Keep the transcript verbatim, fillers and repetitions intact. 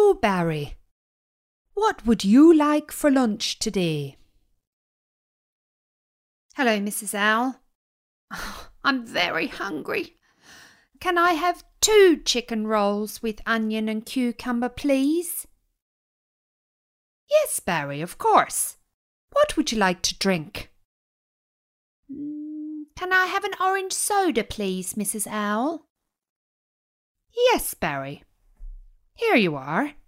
So, Barry, what would you like for lunch today? Hello, Missus Owl. Oh, I'm very hungry. Can I have two chicken rolls with onion and cucumber, please? Yes, Barry, of course. What would you like to drink? Mm, can I have an orange soda, please, Missus Owl? Yes, Barry. Here you are.